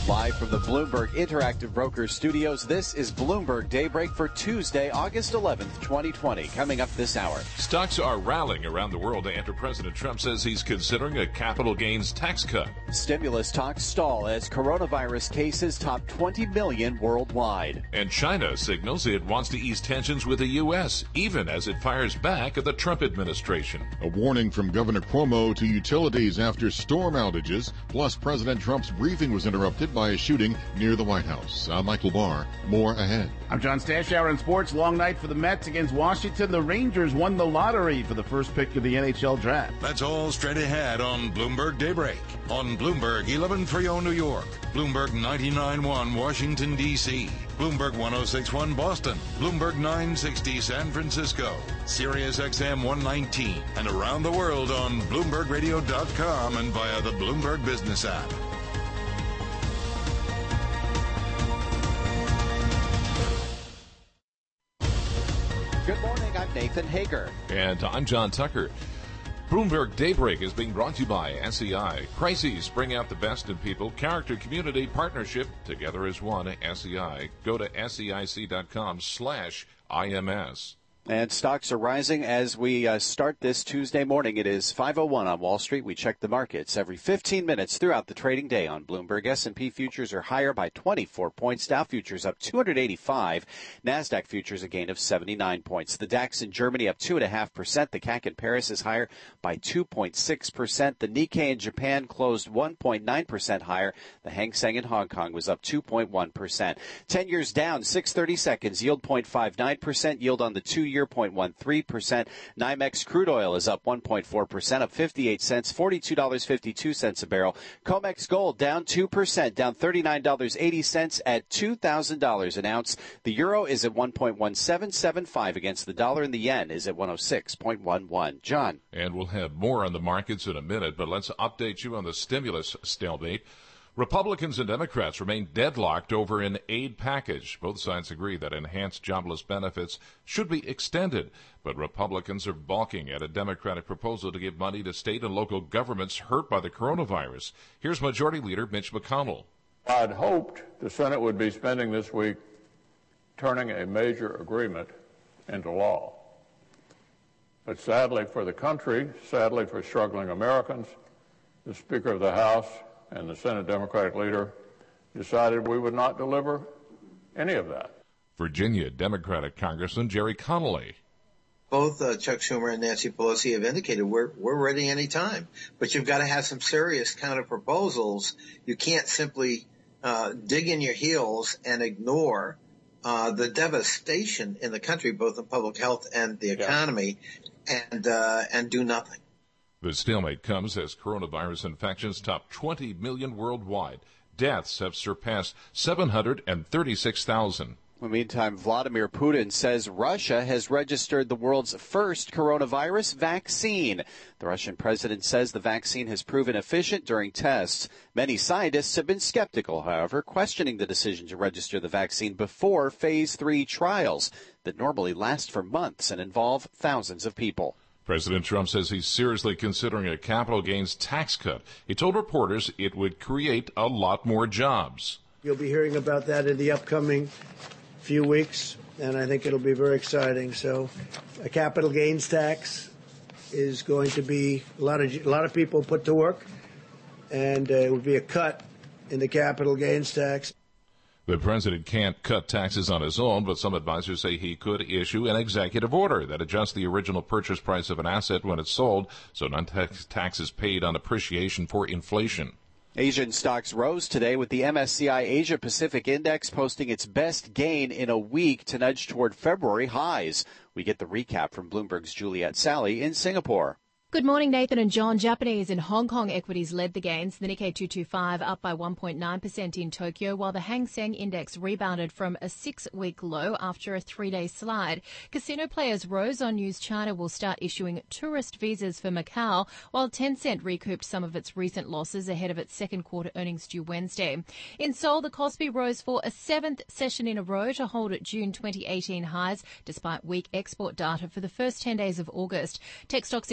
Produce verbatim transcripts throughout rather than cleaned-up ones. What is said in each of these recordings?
Live from the Bloomberg Interactive Brokers studios, this is Bloomberg Daybreak for Tuesday, August eleventh, twenty twenty. Coming up this hour. Stocks are rallying around the world after President Trump says he's considering a capital gains tax cut. Stimulus talks stall as coronavirus cases top twenty million worldwide. And China signals it wants to ease tensions with the U S, even as it fires back at the Trump administration. A warning from Governor Cuomo to utilities after storm outages. Plus, President Trump's briefing was interrupted by a shooting near the White House. I'm Michael Barr. More ahead. I'm John Stashower in sports. Long night for the Mets against Washington. The Rangers won the lottery for the first pick of the N H L draft. That's all straight ahead on Bloomberg Daybreak. On Bloomberg eleven thirty New York, Bloomberg ninety-nine point one Washington, D C, Bloomberg one oh six point one Boston, Bloomberg nine sixty San Francisco, Sirius X M one nineteen, and around the world on Bloomberg Radio dot com and via the Bloomberg Business app. Good morning, I'm Nathan Hager. And I'm John Tucker. Bloomberg Daybreak is being brought to you by S E I. Crises bring out the best in people. Character, community, partnership, together as one. S E I. Go to seic dot com slash IMS. And stocks are rising as we uh, start this Tuesday morning. It is five oh one on Wall Street. We check the markets every fifteen minutes throughout the trading day on Bloomberg. S and P futures are higher by twenty-four points. Dow futures up two hundred eighty-five. NASDAQ futures a gain of seventy-nine points. The DAX in Germany up two point five percent. The C A C in Paris is higher by two point six percent. The Nikkei in Japan closed one point nine percent higher. The Hang Seng in Hong Kong was up two point one percent. ten years down, six thirty seconds. Yield zero point five nine percent. Yield on the two-year zero point one three percent. NYMEX crude oil is up one point four percent, up fifty-eight cents, forty-two dollars and fifty-two cents a barrel. COMEX gold down two percent, down thirty-nine dollars and eighty cents at two thousand dollars an ounce. The euro is at one point one seven seven five against the dollar, and the yen is at one oh six point one one. John. And we'll have more on the markets in a minute, but let's update you on the stimulus stalemate. Republicans and Democrats remain deadlocked over an aid package. Both sides agree that enhanced jobless benefits should be extended, but Republicans are balking at a Democratic proposal to give money to state and local governments hurt by the coronavirus. Here's Majority Leader Mitch McConnell. I'd hoped the Senate would be spending this week turning a major agreement into law. But sadly for the country, sadly for struggling Americans, the Speaker of the House and the Senate Democratic leader decided we would not deliver any of that. Virginia Democratic Congressman Jerry Connolly. Both uh, Chuck Schumer and Nancy Pelosi have indicated we're we're ready any time, but you've got to have some serious counter proposals. You can't simply uh, dig in your heels and ignore uh, the devastation in the country, both in public health and the economy, yeah. and uh, and do nothing. The stalemate comes as coronavirus infections top twenty million worldwide. Deaths have surpassed seven hundred thirty-six thousand. In the meantime, Vladimir Putin says Russia has registered the world's first coronavirus vaccine. The Russian president says the vaccine has proven efficient during tests. Many scientists have been skeptical, however, questioning the decision to register the vaccine before phase three trials that normally last for months and involve thousands of people. President Trump says he's seriously considering a capital gains tax cut. He told reporters it would create a lot more jobs. You'll be hearing about that in the upcoming few weeks, and I think it'll be very exciting. So a capital gains tax is going to be a lot of a lot of people put to work, and uh, it would be a cut in the capital gains tax. The president can't cut taxes on his own, but some advisors say he could issue an executive order that adjusts the original purchase price of an asset when it's sold, so none tax taxes paid on appreciation for inflation. Asian stocks rose today with the M S C I Asia Pacific Index posting its best gain in a week to nudge toward February highs. We get the recap from Bloomberg's Juliette Sally in Singapore. Good morning, Nathan and John. Japanese and Hong Kong equities led the gains. The Nikkei two twenty-five up by one point nine percent in Tokyo, while the Hang Seng Index rebounded from a six-week low after a three-day slide. Casino players rose on news China will start issuing tourist visas for Macau, while Tencent recouped some of its recent losses ahead of its second quarter earnings due Wednesday. In Seoul, the Kospi rose for a seventh session in a row to hold at June twenty eighteen highs, despite weak export data for the first ten days of August. Tech stocks in Taiwan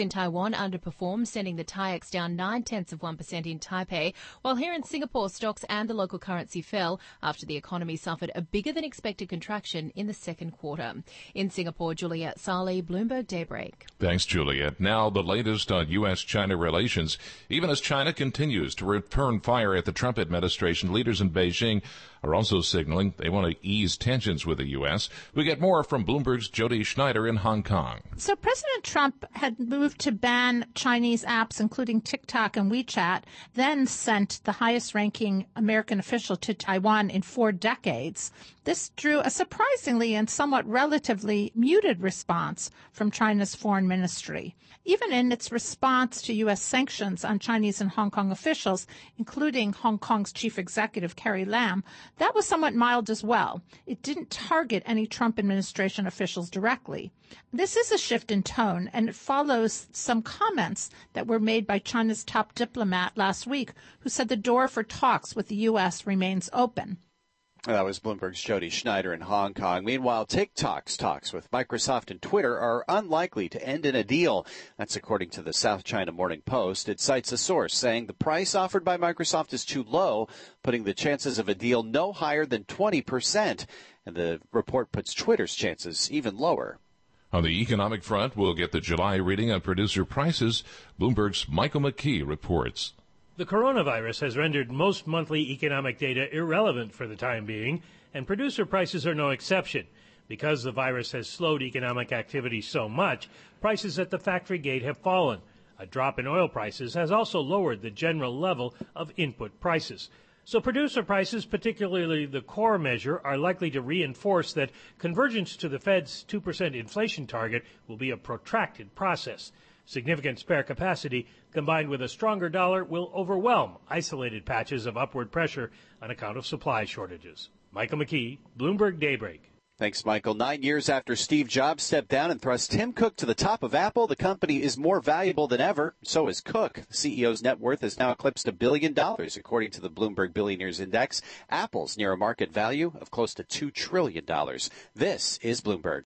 Taiwan underperformed, sending the TAIEX down nine-tenths of one percent in Taipei, while here in Singapore, stocks and the local currency fell after the economy suffered a bigger-than-expected contraction in the second quarter. In Singapore, Juliet Saleh, Bloomberg Daybreak. Thanks, Juliet. Now, the latest on U S China relations. Even as China continues to return fire at the Trump administration, leaders in Beijing are also signaling they want to ease tensions with the U S. We get more from Bloomberg's Jody Schneider in Hong Kong. So President Trump had moved to ban Chinese apps, including TikTok and WeChat, then sent the highest-ranking American official to Taiwan in four decades. This drew a surprisingly and somewhat relatively muted response from China's foreign ministry. Even in its response to U S sanctions on Chinese and Hong Kong officials, including Hong Kong's chief executive Carrie Lam, that was somewhat mild as well. It didn't target any Trump administration officials directly. This is a shift in tone, and it follows some comments that were made by China's top diplomat last week, who said the door for talks with the U S remains open. That was Bloomberg's Jody Schneider in Hong Kong. Meanwhile, TikTok's talks with Microsoft and Twitter are unlikely to end in a deal. That's according to the South China Morning Post. It cites a source saying the price offered by Microsoft is too low, putting the chances of a deal no higher than twenty percent. And the report puts Twitter's chances even lower. On the economic front, we'll get the July reading on producer prices. Bloomberg's Michael McKee reports. The coronavirus has rendered most monthly economic data irrelevant for the time being, and producer prices are no exception. Because the virus has slowed economic activity so much, prices at the factory gate have fallen. A drop in oil prices has also lowered the general level of input prices. So producer prices, particularly the core measure, are likely to reinforce that convergence to the Fed's two percent inflation target will be a protracted process. Significant spare capacity combined with a stronger dollar will overwhelm isolated patches of upward pressure on account of supply shortages. Michael McKee, Bloomberg Daybreak. Thanks, Michael. Nine years after Steve Jobs stepped down and thrust Tim Cook to the top of Apple, the company is more valuable than ever. So is Cook. The C E O's net worth has now eclipsed a billion dollars, according to the Bloomberg Billionaires Index. Apple's near a market value of close to two trillion dollars. This is Bloomberg.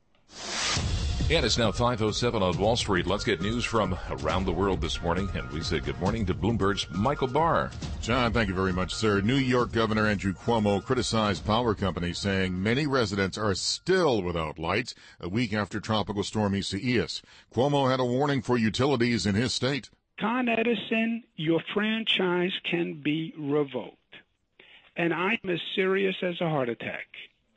And it's now five oh seven on Wall Street. Let's get news from around the world this morning. And we say good morning to Bloomberg's Michael Barr. John, thank you very much, sir. New York Governor Andrew Cuomo criticized power companies, saying many residents are still without lights a week after Tropical Storm Isaias. Cuomo had a warning for utilities in his state. Con Edison, your franchise can be revoked. And I'm as serious as a heart attack.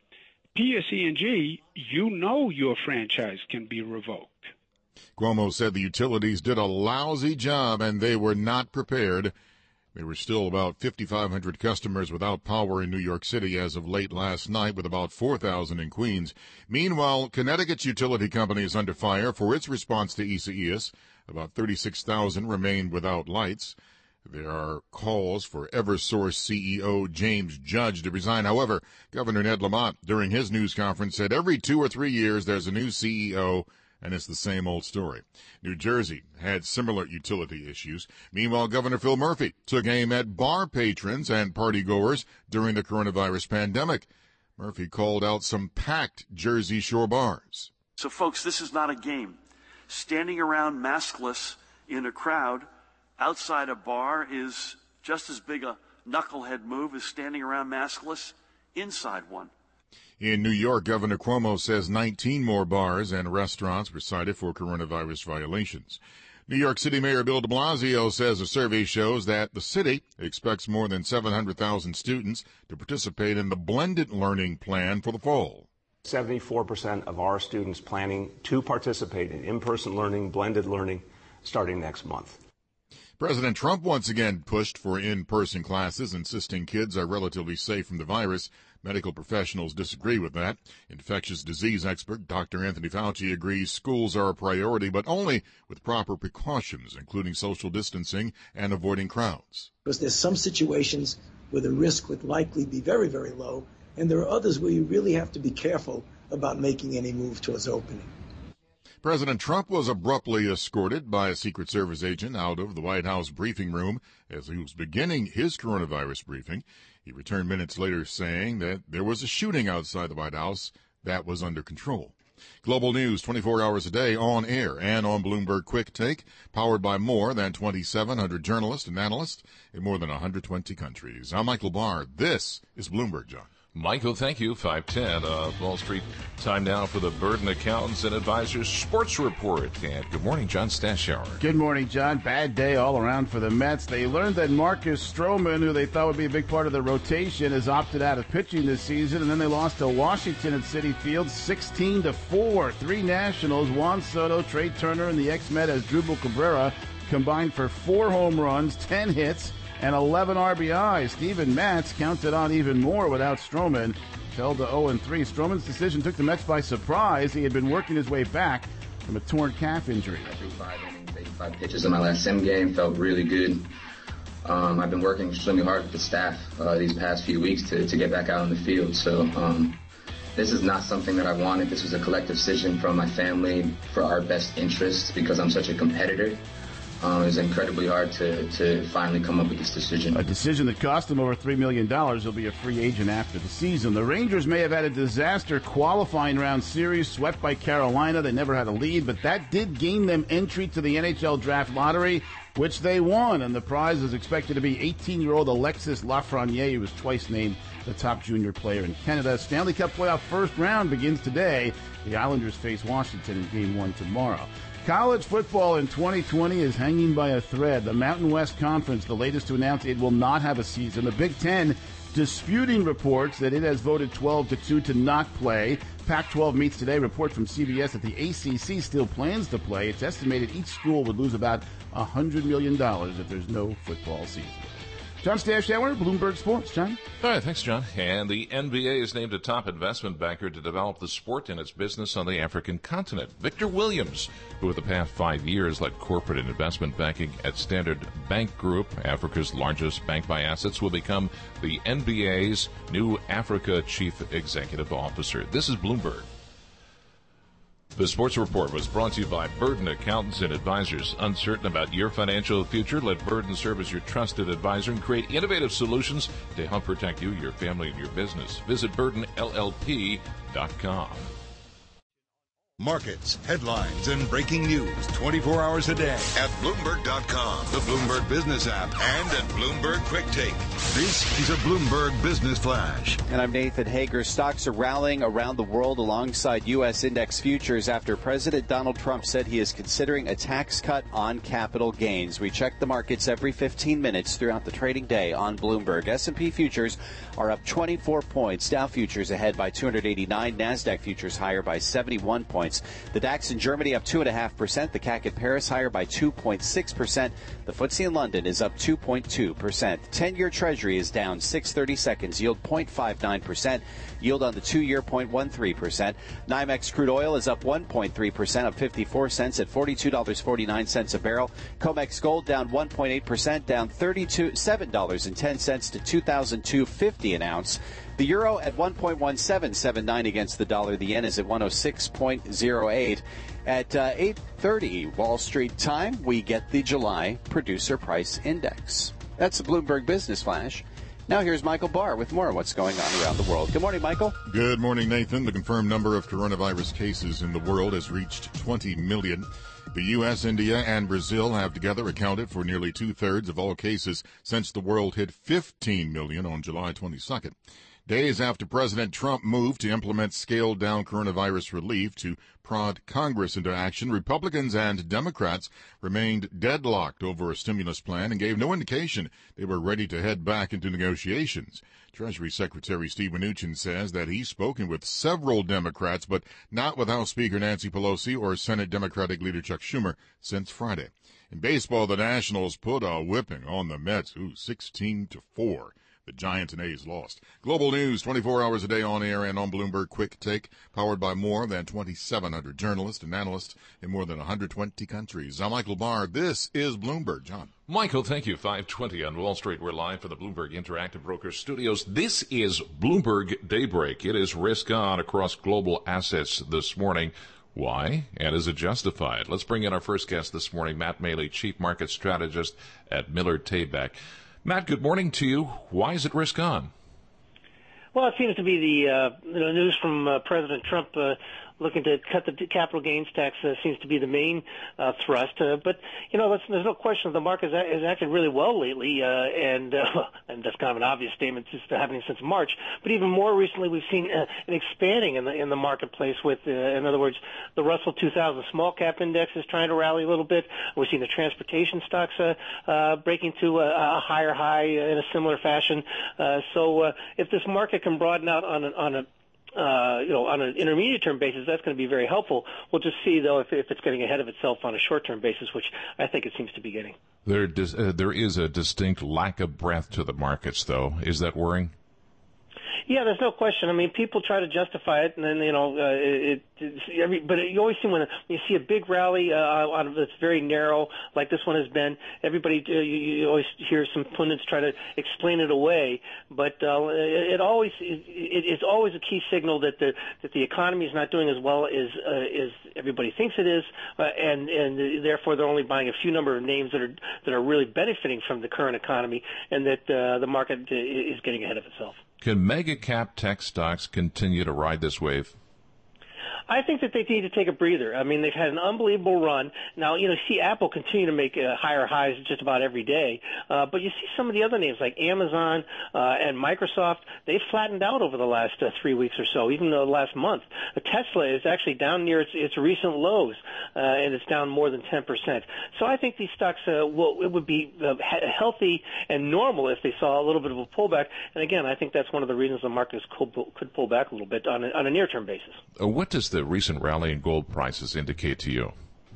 P S E and G, you know your franchise can be revoked. Cuomo said the utilities did a lousy job and they were not prepared. There were still about fifty-five hundred customers without power in New York City as of late last night, with about four thousand in Queens. Meanwhile, Connecticut's utility company is under fire for its response to Isaias. About thirty-six thousand remained without lights. There are calls for Eversource C E O James Judge to resign. However, Governor Ned Lamont, during his news conference, said every two or three years there's a new C E O, and it's the same old story. New Jersey had similar utility issues. Meanwhile, Governor Phil Murphy took aim at bar patrons and partygoers during the coronavirus pandemic. Murphy called out some packed Jersey Shore bars. So, folks, this is not a game. Standing around maskless in a crowd outside a bar is just as big a knucklehead move as standing around maskless inside one. In New York, Governor Cuomo says nineteen more bars and restaurants were cited for coronavirus violations. New York City Mayor Bill de Blasio says a survey shows that the city expects more than seven hundred thousand students to participate in the blended learning plan for the fall. seventy-four percent of our students planning to participate in in-person learning, blended learning, starting next month. President Trump once again pushed for in-person classes, insisting kids are relatively safe from the virus. Medical professionals disagree with that. Infectious disease expert Doctor Anthony Fauci agrees schools are a priority, but only with proper precautions, including social distancing and avoiding crowds. Because there's some situations where the risk would likely be very, very low, and there are others where you really have to be careful about making any move towards opening. President Trump was abruptly escorted by a Secret Service agent out of the White House briefing room as he was beginning his coronavirus briefing. He returned minutes later saying that there was a shooting outside the White House that was under control. Global news twenty-four hours a day on air and on Bloomberg Quick Take, powered by more than twenty-seven hundred journalists and analysts in more than one hundred twenty countries. I'm Michael Barr. This is Bloomberg, John. Michael, thank you. five ten, uh, Wall Street. Time now for the Burden Accountants and Advisors Sports Report. And good morning, John Stashower. Good morning, John. Bad day all around for the Mets. They learned that Marcus Stroman, who they thought would be a big part of the rotation, has opted out of pitching this season. And then they lost to Washington at Citi Field sixteen to four. Three Nationals, Juan Soto, Trey Turner, and the ex-Met Asdrubal Cabrera combined for four home runs, ten hits, and eleven R B Is. Steven Matz counted on even more without Stroman. Fell to oh and three. Stroman's decision took the Mets by surprise. He had been working his way back from a torn calf injury. I threw five innings, eighty-five pitches in my last sim game. Felt really good. Um, I've been working extremely hard with the staff uh, these past few weeks to, to get back out on the field. So um, this is not something that I wanted. This was a collective decision from my family for our best interests because I'm such a competitor. Um, it was incredibly hard to, to finally come up with this decision. A decision that cost him over three million dollars. He'll be a free agent after the season. The Rangers may have had a disaster qualifying round series, swept by Carolina. They never had a lead, but that did gain them entry to the N H L Draft Lottery, which they won. And the prize is expected to be eighteen-year-old Alexis Lafreniere, who was twice named the top junior player in Canada. Stanley Cup playoff first round begins today. The Islanders face Washington in game one tomorrow. College football in twenty twenty is hanging by a thread. The Mountain West Conference, the latest to announce it will not have a season. The Big Ten disputing reports that it has voted twelve to two to not play. Pac twelve meets today. Report from C B S that the A C C still plans to play. It's estimated each school would lose about one hundred million dollars if there's no football season. John Stashower, Bloomberg Sports. John? All right, thanks, John. And the N B A is named a top investment banker to develop the sport and its business on the African continent. Victor Williams, who for the past five years led corporate and investment banking at Standard Bank Group, Africa's largest bank by assets, will become the N B A's new Africa Chief Executive Officer. This is Bloomberg. The Sports Report was brought to you by Burden Accountants and Advisors. Uncertain about your financial future? Let Burden serve as your trusted advisor and create innovative solutions to help protect you, your family, and your business. Visit burden L L P dot com. Markets, headlines, and breaking news twenty-four hours a day at Bloomberg dot com, the Bloomberg Business app, and at Bloomberg Quick Take. This is a Bloomberg Business Flash. And I'm Nathan Hager. Stocks are rallying around the world alongside U S index futures after President Donald Trump said he is considering a tax cut on capital gains. We check the markets every fifteen minutes throughout the trading day on Bloomberg. S and P futures are up twenty-four points. Dow futures ahead by two hundred eighty-nine. NASDAQ futures higher by seventy-one points. The DAX in Germany up two point five percent. The C A C in Paris higher by two point six percent. The F T S E in London is up two point two percent. ten-year Treasury is down six thirty-seconds. Yield zero point five nine percent. Yield on the two-year zero point one three percent. NYMEX crude oil is up one point three percent, up fifty-four cents at forty-two dollars and forty-nine cents a barrel. COMEX gold down one point eight percent, down thirty-two seven dollars and ten cents to two thousand two hundred fifty an ounce. The euro at one point one seven seven nine against the dollar. The yen is at one oh six point oh eight. At uh, eight thirty Wall Street time, we get the July Producer Price Index. That's the Bloomberg Business Flash. Now here's Michael Barr with more on what's going on around the world. Good morning, Michael. Good morning, Nathan. The confirmed number of coronavirus cases in the world has reached twenty million. The U S, India, and Brazil have together accounted for nearly two-thirds of all cases since the world hit fifteen million on July twenty-second. Days after President Trump moved to implement scaled-down coronavirus relief to prod Congress into action, Republicans and Democrats remained deadlocked over a stimulus plan and gave no indication they were ready to head back into negotiations. Treasury Secretary Steve Mnuchin says that he's spoken with several Democrats, but not with House Speaker Nancy Pelosi or Senate Democratic leader Chuck Schumer since Friday. In baseball, the Nationals put a whipping on the Mets, ooh, sixteen to four. The Giants and A's lost. Global news twenty-four hours a day on air and on Bloomberg Quick Take, powered by more than twenty-seven hundred journalists and analysts in more than one hundred twenty countries. I'm Michael Barr. This is Bloomberg. John. Michael, thank you. five twenty on Wall Street. We're live from the Bloomberg Interactive Brokers Studios. This is Bloomberg Daybreak. It is risk on across global assets this morning. Why? And is it justified? Let's bring in our first guest this morning, Matt Maley, Chief Market Strategist at Miller Tabak. Matt, good morning to you. Why is it risk on? Well, it seems to be the, uh, the news from uh, President Trump uh, looking to cut the capital gains tax uh, seems to be the main uh, thrust. Uh, but, you know, that's, there's no question the market has acted really well lately, uh, and uh, and that's kind of an obvious statement just happening since March. But even more recently, we've seen uh, an expanding in the in the marketplace with, uh, in other words, the Russell two thousand small cap index is trying to rally a little bit. We're seeing the transportation stocks uh, uh, breaking to a, a higher high in a similar fashion. Uh, so uh, if this market can broaden out on a, on a Uh, you know, on an intermediate term basis, that's going to be very helpful. We'll just see, though, if, if it's getting ahead of itself on a short term basis, which I think it seems to be getting. There, dis- uh, there is a distinct lack of breadth to the markets, though. Is that worrying? Yeah, there's no question. I mean, people try to justify it, and then you know, uh, it, it every, but you always see when you see a big rally uh, on that's very narrow, like this one has been. Everybody, uh, you, you always hear some pundits try to explain it away, but uh, it, it always it, it, it's always a key signal that the that the economy is not doing as well as uh, as everybody thinks it is, uh, and and therefore they're only buying a few number of names that are that are really benefiting from the current economy, and that uh, the market is getting ahead of itself. Can mega cap tech stocks continue to ride this wave? I think that they need to take a breather. I mean, they've had an unbelievable run. Now, you know, see Apple continue to make uh, higher highs just about every day. Uh, but you see some of the other names like Amazon uh, and Microsoft, they've flattened out over the last uh, three weeks or so, even the last month. Uh, Tesla is actually down near its, its recent lows, uh, and it's down more than ten percent. So I think these stocks, uh, will, it would be uh, healthy and normal if they saw a little bit of a pullback. And again, I think that's one of the reasons the market could, could pull back a little bit on a, on a near-term basis. Uh, what does the recent rally in gold prices indicate to you?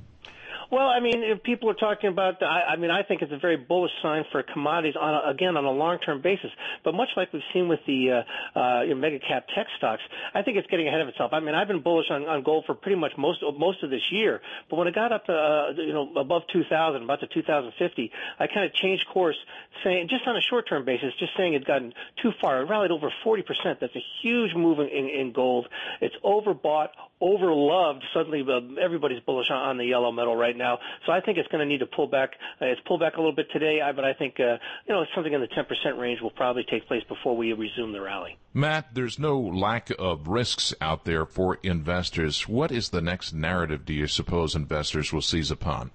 Well, I mean, if people are talking about, I, I mean, I think it's a very bullish sign for commodities on a, again on a long-term basis. But much like we've seen with the uh, uh, you know, mega cap tech stocks, I think it's getting ahead of itself. I mean, I've been bullish on, on gold for pretty much most most of this year. But when it got up, uh, you know, above two thousand, about to two thousand fifty, I kind of changed course, saying just on a short-term basis, just saying it's gotten too far. It rallied over forty percent. That's a huge move in, in gold. It's overbought, overloved. Suddenly, uh, everybody's bullish on, on the yellow metal right now. So I think it's going to need to pull back. Uh, it's pulled back a little bit today, but I think uh, you know something in the ten percent range will probably take place before we resume the rally. Matt, there's no lack of risks out there for investors. What is the next narrative do you suppose investors will seize upon?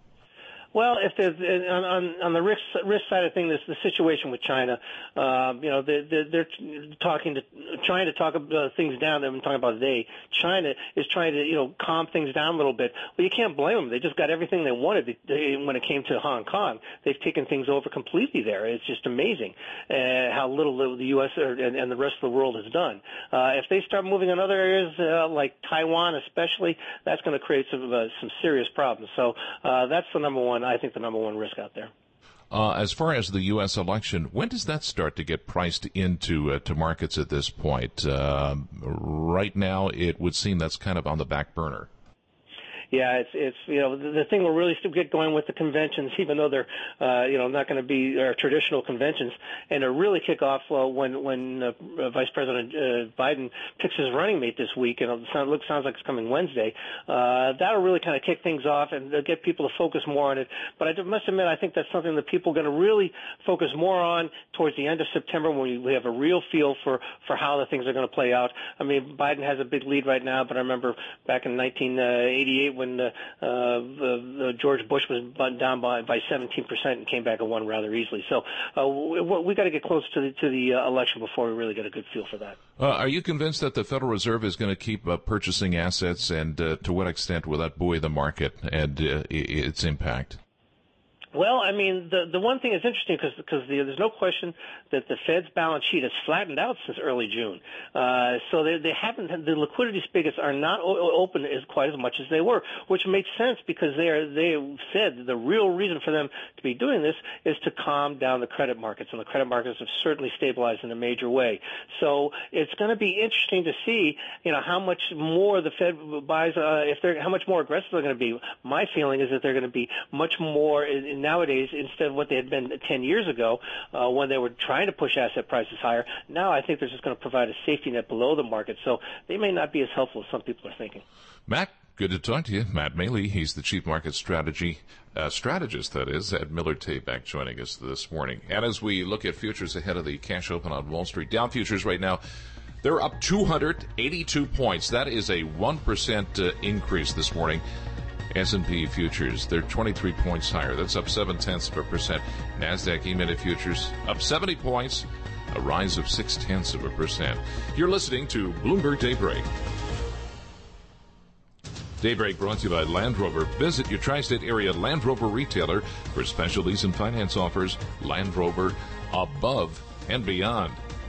Well, if there's on, on, on the risk risk side of things, the situation with China, uh, you know, they're, they're talking to trying to talk uh, things down. They've been talking about they. China is trying to you know calm things down a little bit. Well, you can't blame them. They just got everything they wanted they, when it came to Hong Kong. They've taken things over completely there. It's just amazing uh, how little the U S or, and, and the rest of the world has done. Uh, if they start moving in other areas uh, like Taiwan, especially, that's going to create some uh, some serious problems. So uh, that's the number one. I think the number one risk out there. Uh, as far as the U S election, when does that start to get priced into uh, to markets at this point? Uh, right now, it would seem that's kind of on the back burner. Yeah, it's it's you know the, the thing will really still get going with the conventions, even though they're uh, you know not going to be our traditional conventions, and to really kick off uh, when when uh, Vice President uh, Biden picks his running mate this week, and it sounds, looks sounds like it's coming Wednesday. Uh, that'll really kind of kick things off and get people to focus more on it. But I must admit, I think that's something that people are going to really focus more on towards the end of September, when we, we have a real feel for for how the things are going to play out. I mean, Biden has a big lead right now, but I remember back in nineteen eighty-eight when when uh, uh, the, the George Bush was down by, by seventeen percent and came back and won rather easily. So uh, we, we got to get close to the, to the uh, election before we really get a good feel for that. Uh, are you convinced that the Federal Reserve is going to keep uh, purchasing assets, and uh, to what extent will that buoy the market and uh, its impact? Well, I mean, the the one thing that's interesting because because the, there's no question that the Fed's balance sheet has flattened out since early June. Uh, so they they haven't the liquidity spigots are not o- open as quite as much as they were, which makes sense because they are they said the real reason for them to be doing this is to calm down the credit markets, and the credit markets have certainly stabilized in a major way. So it's going to be interesting to see, you know, how much more the Fed buys, uh, if they're how much more aggressive they're going to be. My feeling is that they're going to be much more in, in nowadays, instead of what they had been ten years ago, uh, when they were trying to push asset prices higher. Now I think they're just going to provide a safety net below the market, so they may not be as helpful as some people are thinking. Matt, good to talk to you. Matt Maley, he's the Chief Market Strategy uh, Strategist, that is, at Miller Tabak, joining us this morning. And as we look at futures ahead of the cash open on Wall Street, Dow futures right now, They're up two hundred eighty-two points. That is a one percent uh, increase this morning. S and P futures, they're twenty-three points higher. That's up seven-tenths of a percent. NASDAQ E-mini futures up seventy points, a rise of six-tenths of a percent. You're listening to Bloomberg Daybreak. Daybreak brought to you by Land Rover. Visit your tri-state area Land Rover retailer for special lease and finance offers. Land Rover, above and beyond.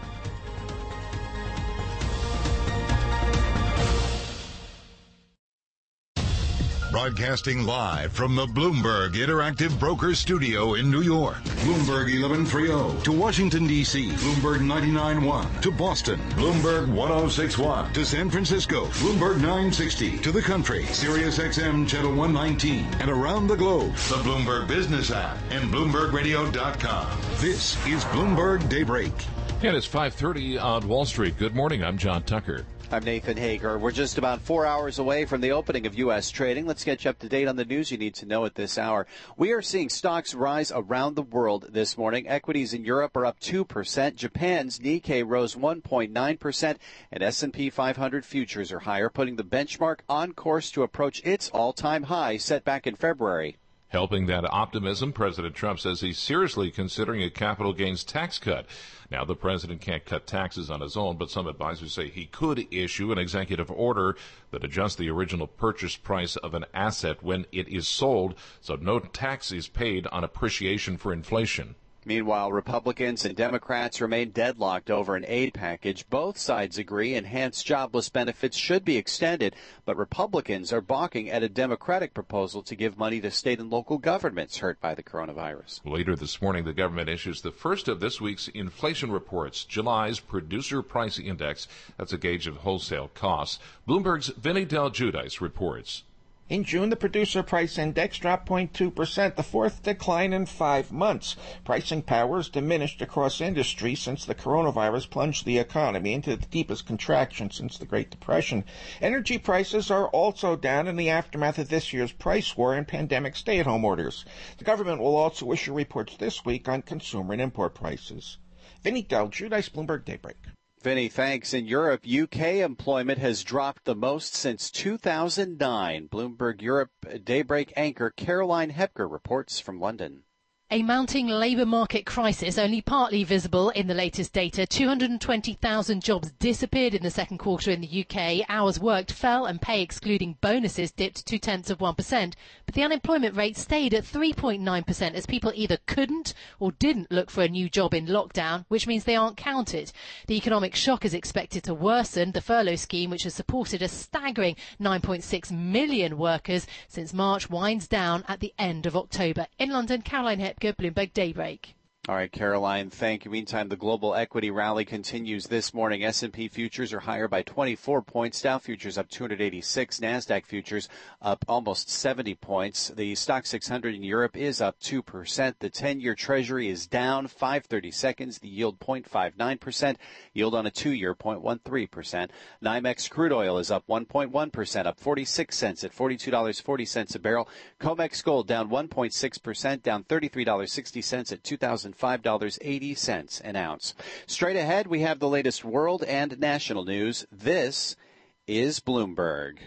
Broadcasting live from the Bloomberg Interactive Brokers Studio in New York. Bloomberg eleven thirty to Washington, D C Bloomberg ninety-nine point one to Boston. Bloomberg ten sixty-one to San Francisco. Bloomberg nine sixty to the country. Sirius X M Channel one nineteen and around the globe. The Bloomberg Business app and Bloomberg Radio dot com. This is Bloomberg Daybreak. And it's five thirty on Wall Street. Good morning. I'm John Tucker. I'm Nathan Hager. We're just about four hours away from the opening of U S trading. Let's get you up to date on the news you need to know at this hour. We are seeing stocks rise around the world this morning. Equities in Europe are up two percent. Japan's Nikkei rose one point nine percent. And S and P five hundred futures are higher, putting the benchmark on course to approach its all-time high set back in February. Helping that optimism, President Trump says he's seriously considering a capital gains tax cut. Now, the president can't cut taxes on his own, but some advisors say he could issue an executive order that adjusts the original purchase price of an asset when it is sold, so no tax is paid on appreciation for inflation. Meanwhile, Republicans and Democrats remain deadlocked over an aid package. Both sides agree enhanced jobless benefits should be extended, but Republicans are balking at a Democratic proposal to give money to state and local governments hurt by the coronavirus. Later this morning, the government issues the first of this week's inflation reports, July's Producer Price Index. That's a gauge of wholesale costs. Bloomberg's Vinny Del Giudice reports. In June, the Producer Price Index dropped zero point two percent, the fourth decline in five months. Pricing power has diminished across industries since the coronavirus plunged the economy into the deepest contraction since the Great Depression. Energy prices are also down in the aftermath of this year's price war and pandemic stay-at-home orders. The government will also issue reports this week on consumer and import prices. Vinny Del Giudice, Bloomberg Daybreak. Vinny, thanks. In Europe, U K employment has dropped the most since two thousand nine. Bloomberg Europe Daybreak anchor Caroline Hepker reports from London. A mounting labour market crisis only partly visible in the latest data. two hundred twenty thousand jobs disappeared in the second quarter in the U K. Hours worked fell and pay excluding bonuses dipped two-tenths of one percent. But the unemployment rate stayed at three point nine percent as people either couldn't or didn't look for a new job in lockdown, which means they aren't counted. The economic shock is expected to worsen. The furlough scheme, which has supported a staggering nine point six million workers since March, winds down at the end of October. In London, Caroline Hepker, Bloomberg Daybreak. All right, Caroline, thank you. Meantime, the global equity rally continues this morning. S and P futures are higher by twenty-four points. Dow futures up two hundred eighty-six. NASDAQ futures up almost seventy points. The Stock six hundred in Europe is up two percent. The ten-year Treasury is down five thirty seconds. The yield zero point five nine percent. Yield on a two-year zero point one three percent. NYMEX crude oil is up one point one percent, up forty-six cents at forty-two dollars and forty cents a barrel. COMEX gold down one point six percent, down thirty-three dollars and sixty cents at two thousand five dollars and eighty cents an ounce. Straight ahead, we have the latest world and national news. This is Bloomberg.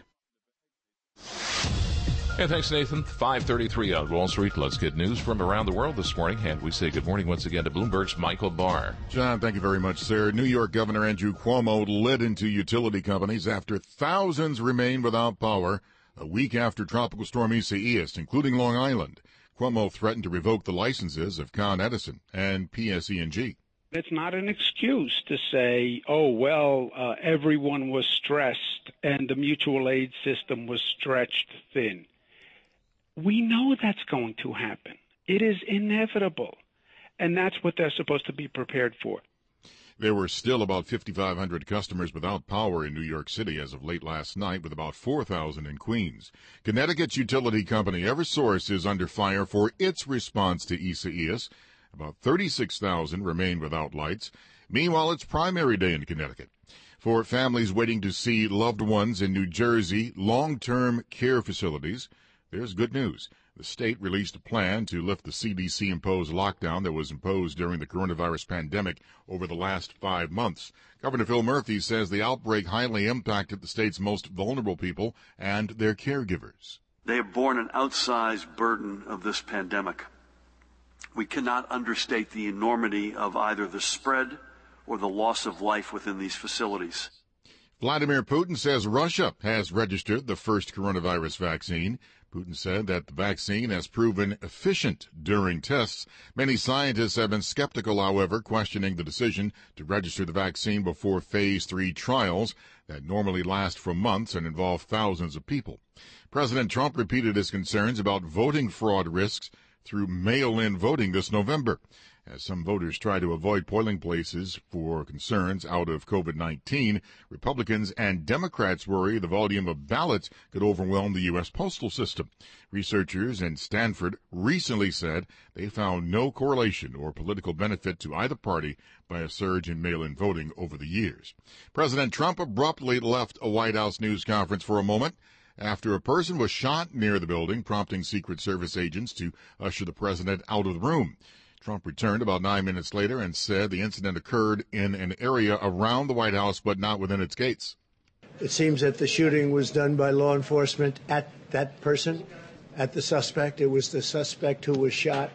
And thanks, Nathan. five thirty-three on Wall Street. Let's get news from around the world this morning. And we say good morning once again to Bloomberg's Michael Barr. John, thank you very much, sir. New York Governor Andrew Cuomo led into utility companies after thousands remain without power a week after Tropical Storm Isaias, including Long Island. Cuomo threatened to revoke the licenses of Con Edison and P S E and G. It's not an excuse to say, oh, well, uh, everyone was stressed and the mutual aid system was stretched thin. We know that's going to happen. It is inevitable. And that's what they're supposed to be prepared for. There were still about fifty-five hundred customers without power in New York City as of late last night, with about four thousand in Queens. Connecticut's utility company Eversource is under fire for its response to Isaias. About thirty-six thousand remain without lights. Meanwhile, it's primary day in Connecticut. For families waiting to see loved ones in New Jersey long-term care facilities, there's good news. The state released a plan to lift the C D C-imposed lockdown that was imposed during the coronavirus pandemic over the last five months. Governor Phil Murphy says the outbreak highly impacted the state's most vulnerable people and their caregivers. They have borne an outsized burden of this pandemic. We cannot understate the enormity of either the spread or the loss of life within these facilities. Vladimir Putin says Russia has registered the first coronavirus vaccine. Putin said that the vaccine has proven efficient during tests. Many scientists have been skeptical, however, questioning the decision to register the vaccine before phase three trials that normally last for months and involve thousands of people. President Trump repeated his concerns about voting fraud risks through mail-in voting this November. As some voters try to avoid polling places for concerns out of COVID nineteen, Republicans and Democrats worry the volume of ballots could overwhelm the U S postal system. Researchers in Stanford recently said they found no correlation or political benefit to either party by a surge in mail-in voting over the years. President Trump abruptly left a White House news conference for a moment after a person was shot near the building, prompting Secret Service agents to usher the president out of the room. Trump returned about nine minutes later and said the incident occurred in an area around the White House, but not within its gates. It seems that the shooting was done by law enforcement at that person, at the suspect. It was the suspect who was shot,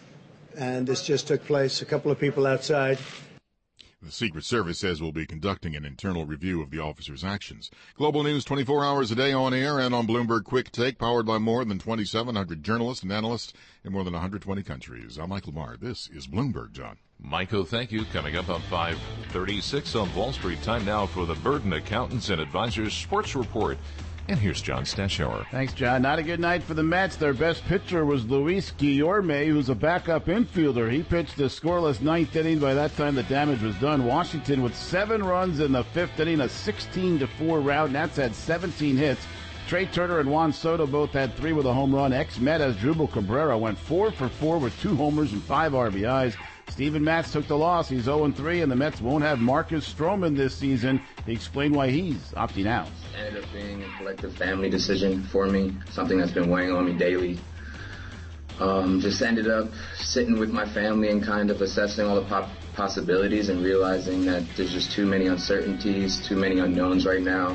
and this just took place. A couple of people outside. The Secret Service says we'll be conducting an internal review of the officer's actions. Global News twenty-four hours a day on air and on Bloomberg Quick Take, powered by more than twenty-seven hundred journalists and analysts in more than one hundred twenty countries. I'm Michael Barr. This is Bloomberg, John. Michael, thank you. Coming up on five thirty-six on Wall Street. Time now for the Burden Accountants and Advisors Sports Report. And here's John Stashower. Thanks, John. Not a good night for the Mets. Their best pitcher was Luis Guillorme, who's a backup infielder. He pitched a scoreless ninth inning. By that time, the damage was done. Washington with seven runs in the fifth inning, a sixteen to four rout. Nats had seventeen hits. Trey Turner and Juan Soto both had three with a home run. Ex-Met Asdrubal Cabrera went four for four with two homers and five R B Is. Steven Matz took the loss. He's oh and three, and the Mets won't have Marcus Stroman this season. He explained why he's opting out. It ended up being a collective family decision for me, something that's been weighing on me daily. Um, just ended up sitting with my family and kind of assessing all the pop- possibilities and realizing that there's just too many uncertainties, too many unknowns right now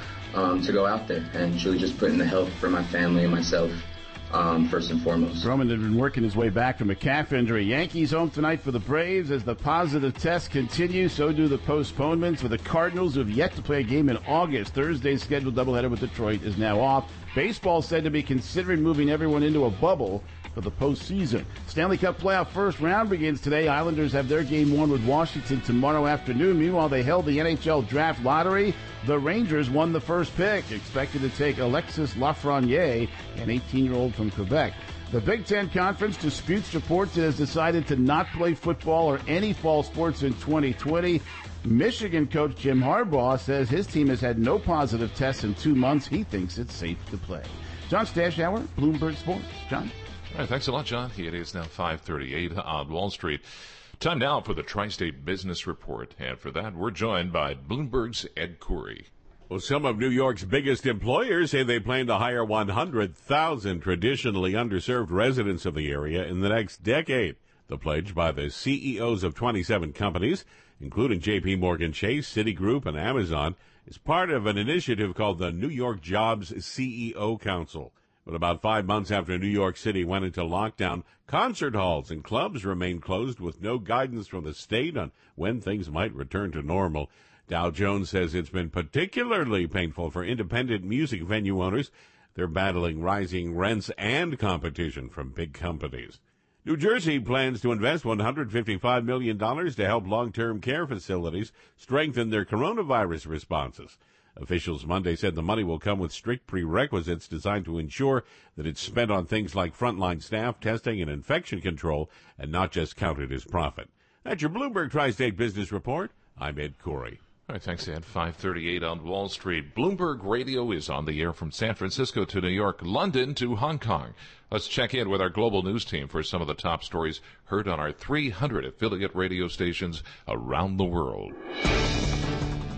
um, to go out there and truly just putting the health for my family and myself Um, first and foremost. Stroman had been working his way back from a calf injury. Yankees home tonight for the Braves as the positive tests continue. So do the postponements for the Cardinals, who have yet to play a game in August. Thursday's scheduled doubleheader with Detroit is now off. Baseball said to be considering moving everyone into a bubble for the postseason. Stanley Cup playoff first round begins today. Islanders have their game one with Washington tomorrow afternoon. Meanwhile, they held the N H L draft lottery. The Rangers won the first pick, expected to take Alexis Lafreniere, an eighteen-year-old from Quebec. The Big Ten Conference disputes reports it has decided to not play football or any fall sports in twenty twenty. Michigan coach Jim Harbaugh says his team has had no positive tests in two months. He thinks it's safe to play. John Stashower, Bloomberg Sports. John? All right, thanks a lot, John. It is now five thirty-eight on Wall Street. Time now for the Tri-State Business Report. And for that, we're joined by Bloomberg's Ed Khoury. Well, some of New York's biggest employers say they plan to hire one hundred thousand traditionally underserved residents of the area in the next decade. The pledge by the C E Os of twenty-seven companies, including J P Morgan Chase, Citigroup, and Amazon, is part of an initiative called the New York Jobs C E O Council. But about five months after New York City went into lockdown, concert halls and clubs remain closed with no guidance from the state on when things might return to normal. Dow Jones says it's been particularly painful for independent music venue owners. They're battling rising rents and competition from big companies. New Jersey plans to invest one hundred fifty-five million dollars to help long-term care facilities strengthen their coronavirus responses. Officials Monday said the money will come with strict prerequisites designed to ensure that it's spent on things like frontline staff, testing, and infection control, and not just counted as profit. That's your Bloomberg Tri-State Business Report. I'm Ed Khoury. All right, thanks, Ed. five thirty-eight on Wall Street. Bloomberg Radio is on the air from San Francisco to New York, London to Hong Kong. Let's check in with our global news team for some of the top stories heard on our three hundred affiliate radio stations around the world.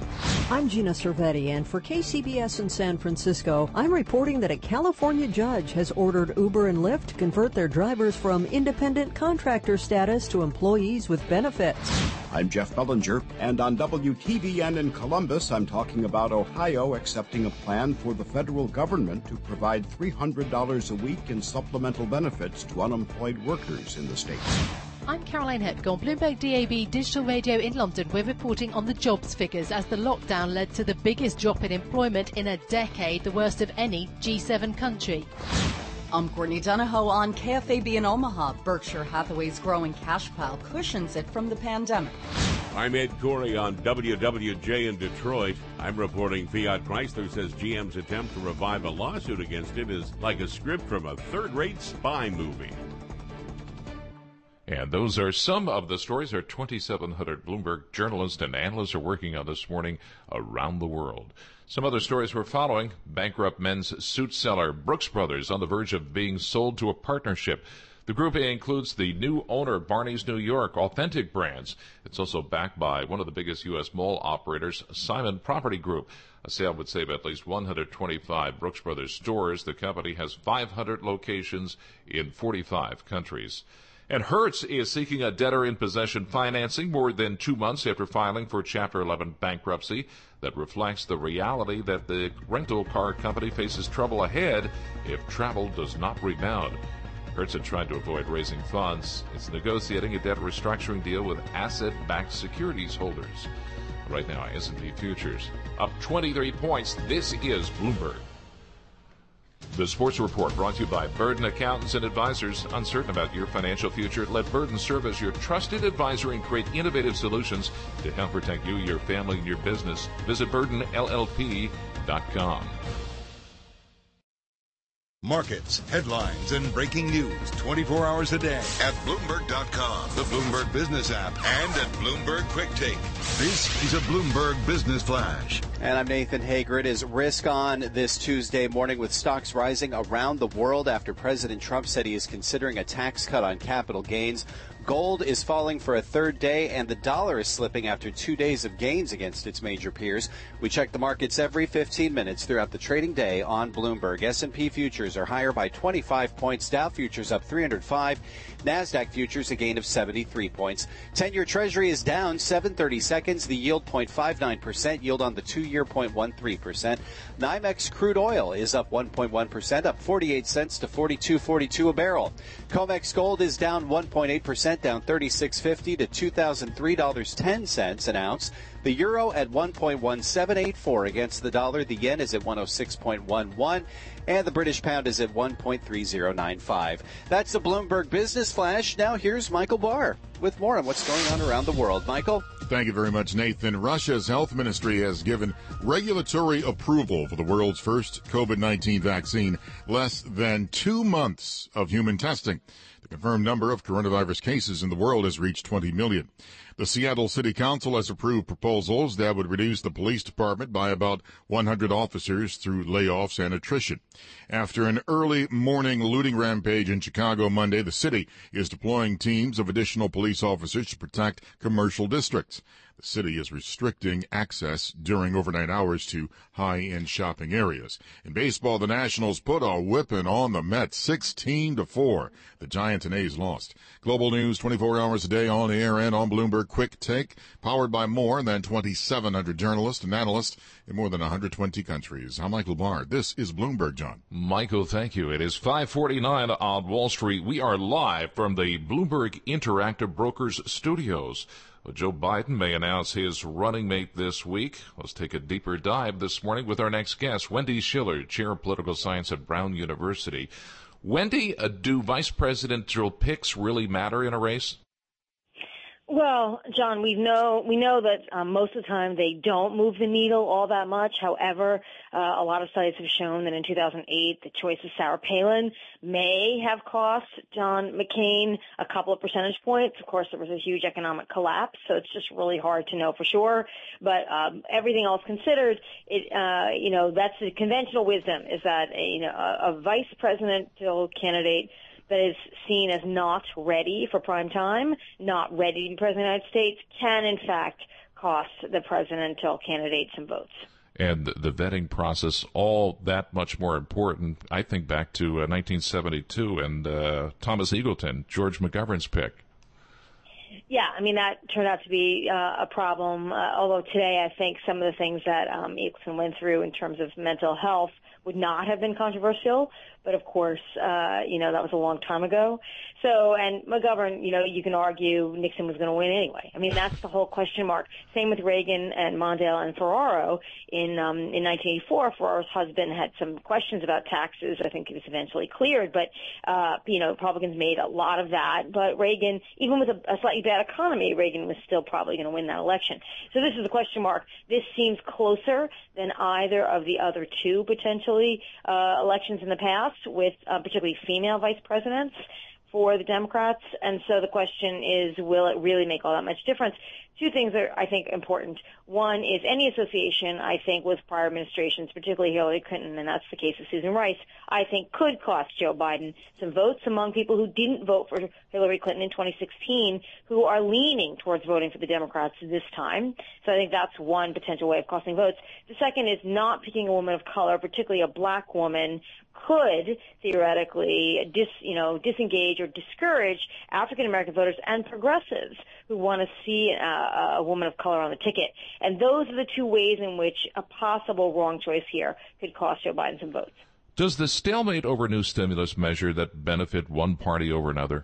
I'm Gina Cervetti, and for K C B S in San Francisco, I'm reporting that a California judge has ordered Uber and Lyft to convert their drivers from independent contractor status to employees with benefits. I'm Jeff Bellinger, and on W T V N in Columbus, I'm talking about Ohio accepting a plan for the federal government to provide three hundred dollars a week in supplemental benefits to unemployed workers in the state. I'm Caroline Hepk on Bloomberg D A B Digital Radio in London. We're reporting on the jobs figures as the lockdown led to the biggest drop in employment in a decade, the worst of any G seven country. I'm Courtney Donahoe on K F A B in Omaha. Berkshire Hathaway's growing cash pile cushions it from the pandemic. I'm Ed Corey on W W J in Detroit. I'm reporting Fiat Chrysler says G M's attempt to revive a lawsuit against it is like a script from a third-rate spy movie. And those are some of the stories our twenty-seven hundred Bloomberg journalists and analysts are working on this morning around the world. Some other stories we're following. Bankrupt men's suit seller Brooks Brothers on the verge of being sold to a partnership. The group includes the new owner, Barney's New York, Authentic Brands. It's also backed by one of the biggest U S mall operators, Simon Property Group. A sale would save at least one hundred twenty-five Brooks Brothers stores. The company has five hundred locations in forty-five countries. And Hertz is seeking a debtor-in-possession financing more than two months after filing for Chapter eleven bankruptcy. That reflects the reality that the rental car company faces trouble ahead if travel does not rebound. Hertz had tried to avoid raising funds. It's negotiating a debt restructuring deal with asset-backed securities holders. Right now, S and P futures up twenty-three points. This is Bloomberg. The Sports Report brought to you by Burden Accountants and Advisors. Uncertain about your financial future? Let Burden serve as your trusted advisor and create innovative solutions to help protect you, your family, and your business. Visit burden L L P dot com. Markets, headlines, and breaking news twenty-four hours a day at Bloomberg dot com, the Bloomberg Business app, and at Bloomberg Quick Take. This is a Bloomberg Business Flash. And I'm Nathan Hager. It is risk on this Tuesday morning with stocks rising around the world after President Trump said he is considering a tax cut on capital gains. Gold is falling for a third day, and the dollar is slipping after two days of gains against its major peers. We check the markets every fifteen minutes throughout the trading day on Bloomberg. S and P futures are higher by twenty-five points. Dow futures up three hundred five. NASDAQ futures a gain of seventy-three points. ten-year Treasury is down seven thirty seconds. The yield zero point five nine percent. Yield on the two-year zero point one three percent. NYMEX crude oil is up one point one percent, up forty-eight cents to forty-two forty-two a barrel. COMEX gold is down one point eight percent, down thirty-six fifty to two thousand three dollars and ten cents an ounce. The euro at one point one seven eight four against the dollar. The yen is at one oh six point one one. And the British pound is at one point three oh nine five. That's the Bloomberg Business Flash. Now here's Michael Barr with more on what's going on around the world. Michael? Thank you very much, Nathan. Russia's health ministry has given regulatory approval for the world's first COVID nineteen vaccine, less than two months of human testing. The confirmed number of coronavirus cases in the world has reached twenty million. The Seattle City Council has approved proposals that would reduce the police department by about one hundred officers through layoffs and attrition. After an early morning looting rampage in Chicago Monday, the city is deploying teams of additional police officers to protect commercial districts. The city is restricting access during overnight hours to high-end shopping areas. In baseball, the Nationals put a whipping on the Mets, sixteen to four. The Giants and A's lost. Global news twenty-four hours a day on air and on Bloomberg Quick Take, powered by more than twenty-seven hundred journalists and analysts in more than one hundred twenty countries. I'm Michael Barr. This is Bloomberg, John. Michael, thank you. It is five forty-nine on Wall Street. We are live from the Bloomberg Interactive Brokers studios. Well, Joe Biden may announce his running mate this week. Let's take a deeper dive this morning with our next guest, Wendy Schiller, Chair of Political Science at Brown University. Wendy, uh, do vice presidential picks really matter in a race? Well, John, we know we know that um, most of the time they don't move the needle all that much. However, uh, a lot of studies have shown that in two thousand eight, the choice of Sarah Palin may have cost John McCain a couple of percentage points. Of course, there was a huge economic collapse, so it's just really hard to know for sure. But um, everything else considered, it uh, you know that's the conventional wisdom is that a, you know a, a vice presidential candidate that is seen as not ready for prime time, not ready to be president of the United States, can in fact cost the presidential candidate some votes. And the vetting process, all that much more important, I think, back to uh, nineteen seventy-two and uh, Thomas Eagleton, George McGovern's pick. Yeah, I mean, that turned out to be uh, a problem, uh, although today I think some of the things that um, Eagleton went through in terms of mental health would not have been controversial. But, of course, uh, you know, that was a long time ago. So, and McGovern, you know, you can argue Nixon was going to win anyway. I mean, that's the whole question mark. Same with Reagan and Mondale and Ferraro. In um, in nineteen eighty-four, Ferraro's husband had some questions about taxes. I think it was eventually cleared. But, uh, you know, Republicans made a lot of that. But Reagan, even with a, a slightly bad economy, Reagan was still probably going to win that election. So this is the question mark. This seems closer than either of the other two potentially uh, elections in the past, with uh, particularly female vice presidents for the Democrats. And so the question is, will it really make all that much difference? Two things are, I think, important. One is any association, I think, with prior administrations, particularly Hillary Clinton, and that's the case of Susan Rice, I think could cost Joe Biden some votes among people who didn't vote for Hillary Clinton in twenty sixteen, who are leaning towards voting for the Democrats this time. So I think that's one potential way of costing votes. The second is not picking a woman of color, particularly a black woman, could theoretically dis, you know, disengage or discourage African American voters and progressives who want to see uh, a woman of color on the ticket. And those are the two ways in which a possible wrong choice here could cost Joe Biden some votes. Does the stalemate over new stimulus measure that benefit one party over another?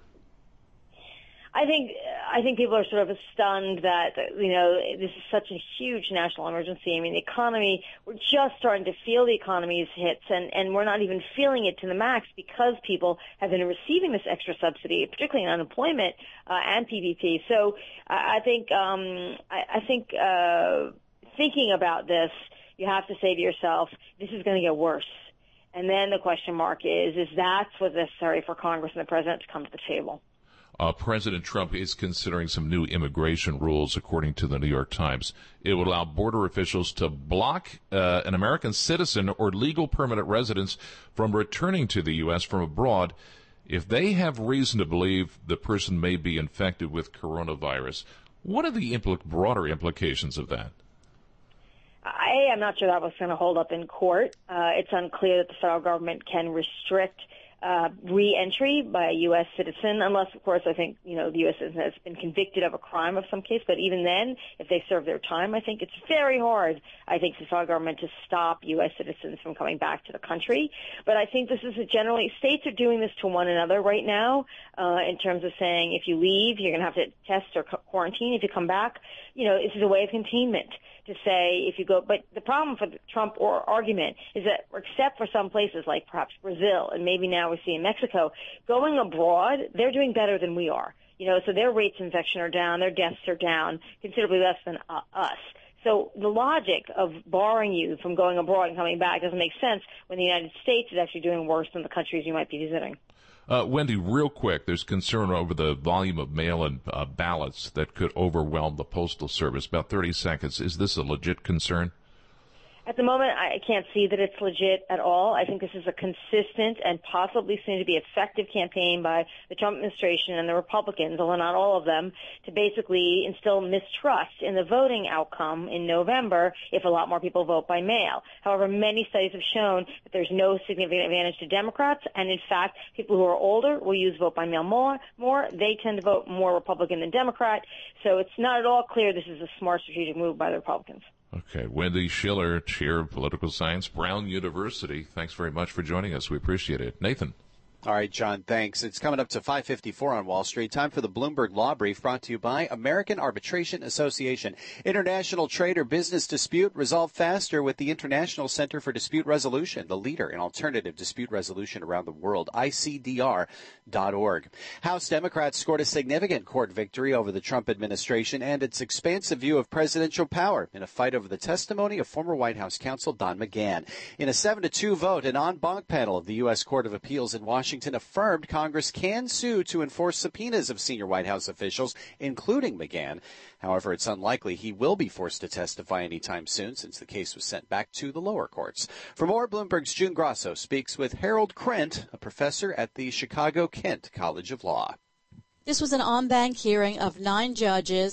I think I think people are sort of stunned that, you know, this is such a huge national emergency. I mean, the economy, we're just starting to feel the economy's hits, and, and we're not even feeling it to the max because people have been receiving this extra subsidy, particularly in unemployment uh, and P P P. So I think um, I, I think uh, thinking about this, you have to say to yourself, this is going to get worse. And then the question mark is, is that's what's necessary for Congress and the president to come to the table. Uh, President Trump is considering some new immigration rules, according to the New York Times. It would allow border officials to block uh, an American citizen or legal permanent residents from returning to the U S from abroad if they have reason to believe the person may be infected with coronavirus. What are the impl- broader implications of that? I am not sure that was going to hold up in court. Uh, it's unclear that the federal government can restrict Uh, re-entry by a U S citizen, unless, of course, I think, you know, the U S citizen has been convicted of a crime of some case. But even then, if they serve their time, I think it's very hard, I think, for the federal government to stop U S citizens from coming back to the country. But I think this is a generally, states are doing this to one another right now uh, in terms of saying if you leave, you're going to have to test or quarantine. If you come back, you know, this is a way of containment to say if you go. But the problem for the Trump or argument is that, except for some places like perhaps Brazil and maybe now we're seeing Mexico, going abroad, they're doing better than we are. You know, so their rates of infection are down, their deaths are down considerably less than uh, us. So the logic of barring you from going abroad and coming back doesn't make sense when the United States is actually doing worse than the countries you might be visiting. Uh, Wendy, real quick, there's concern over the volume of mail-in uh, ballots that could overwhelm the Postal Service. About thirty seconds. Is this a legit concern? At the moment, I can't see that it's legit at all. I think this is a consistent and possibly soon to be effective campaign by the Trump administration and the Republicans, although not all of them, to basically instill mistrust in the voting outcome in November if a lot more people vote by mail. However, many studies have shown that there's no significant advantage to Democrats, and in fact, people who are older will use vote by mail more. More. They tend to vote more Republican than Democrat, so it's not at all clear this is a smart strategic move by the Republicans. Okay. Wendy Schiller, Chair of Political Science, Brown University. Thanks very much for joining us. We appreciate it. Nathan. All right, John, thanks. It's coming up to five fifty-four on Wall Street. Time for the Bloomberg Law Brief, brought to you by American Arbitration Association. International trade or business dispute resolved faster with the International Center for Dispute Resolution, the leader in alternative dispute resolution around the world, I C D R dot org. House Democrats scored a significant court victory over the Trump administration and its expansive view of presidential power in a fight over the testimony of former White House counsel Don McGahn. In a seven to two vote, an en banc panel of the U S Court of Appeals in Washington affirmed Congress can sue to enforce subpoenas of senior White House officials, including McGahn. However, it's unlikely he will be forced to testify anytime soon since the case was sent back to the lower courts. For more, Bloomberg's June Grasso speaks with Harold Krent, a professor at the Chicago Kent College of Law. This was an en banc hearing of nine judges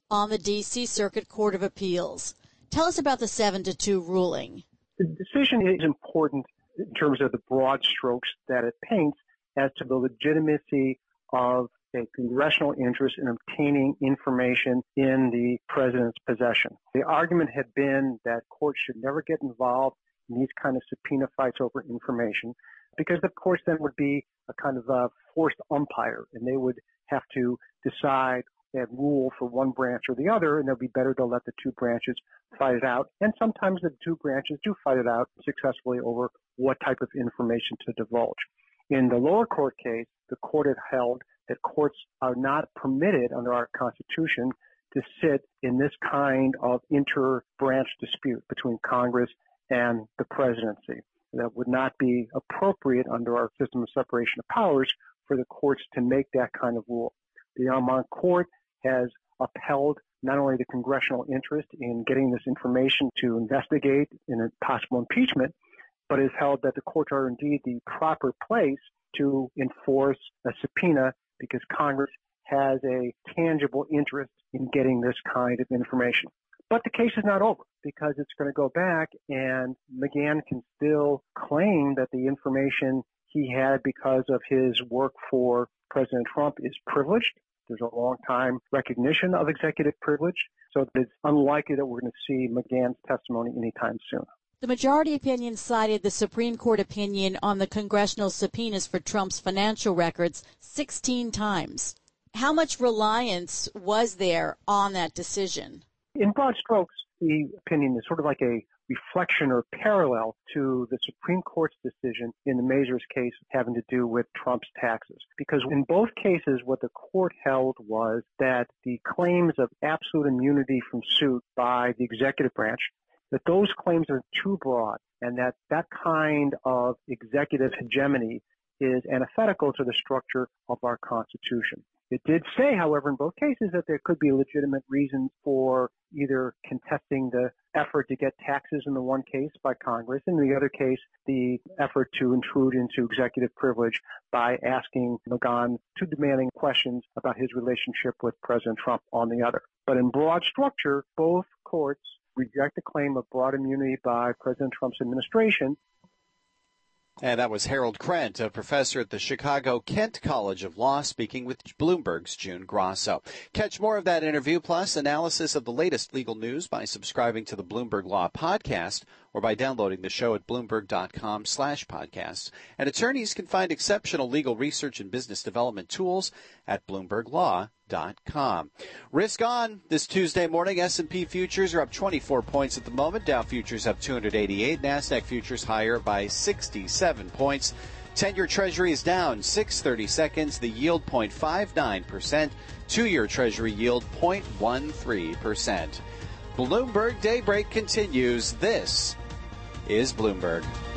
on the D C Circuit Court of Appeals. Tell us about the seven to two ruling. The decision is important in terms of the broad strokes that it paints as to the legitimacy of a congressional interest in obtaining information in the president's possession. The argument had been that courts should never get involved in these kind of subpoena fights over information because the courts then would be a kind of a forced umpire, and they would have to decide and rule for one branch or the other, and it would be better to let the two branches fight it out. And sometimes the two branches do fight it out successfully over what type of information to divulge. In the lower court case, the court had held that courts are not permitted under our Constitution to sit in this kind of inter-branch dispute between Congress and the presidency. That would not be appropriate under our system of separation of powers for the courts to make that kind of rule. The en banc court has upheld not only the congressional interest in getting this information to investigate in a possible impeachment, but has held that the courts are indeed the proper place to enforce a subpoena because Congress has a tangible interest in getting this kind of information. But the case is not over because it's going to go back, and McGahn can still claim that the information he had because of his work for President Trump is privileged. There's a long time recognition of executive privilege, so it's unlikely that we're going to see McGahn's testimony anytime soon. The majority opinion cited the Supreme Court opinion on the congressional subpoenas for Trump's financial records sixteen times. How much reliance was there on that decision? In broad strokes, the opinion is sort of like a reflection or parallel to the Supreme Court's decision in the Mazars case having to do with Trump's taxes. Because in both cases, what the court held was that the claims of absolute immunity from suit by the executive branch, that those claims are too broad and that that kind of executive hegemony is antithetical to the structure of our Constitution. It did say, however, in both cases that there could be legitimate reasons for either contesting the effort to get taxes in the one case by Congress, and in the other case, the effort to intrude into executive privilege by asking McGahn two demanding questions about his relationship with President Trump on the other. But in broad structure, both courts reject the claim of broad immunity by President Trump's administration. And that was Harold Krent, a professor at the Chicago Kent College of Law, speaking with Bloomberg's June Grosso. Catch more of that interview, plus analysis of the latest legal news by subscribing to the Bloomberg Law podcast or by downloading the show at Bloomberg.com slash podcasts. And attorneys can find exceptional legal research and business development tools at Bloomberg Law dot com. Risk on this Tuesday morning. S and P futures are up twenty-four points at the moment. Dow futures up two hundred eighty-eight. NASDAQ futures higher by sixty-seven points. ten-year Treasury is down six thirty seconds. The yield zero point five nine percent. two-year Treasury yield zero point one three percent. Bloomberg Daybreak continues. This is Bloomberg.